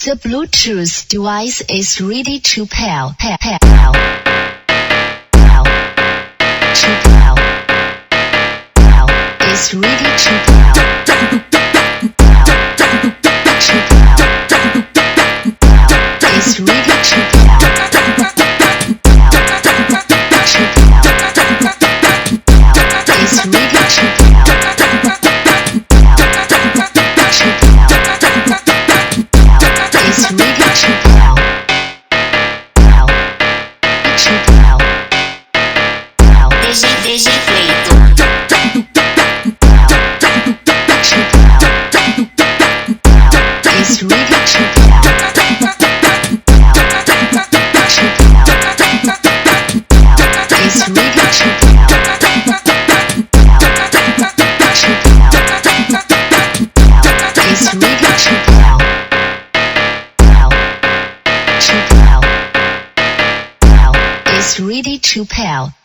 The Bluetooth device is ready to pair. Is ready to pair. Is ready to pair. Is ready to pair. Is ready to pair. DJ Clayton. Is ready to pair. Is ready to pair. Is ready to pair. Is ready to pair.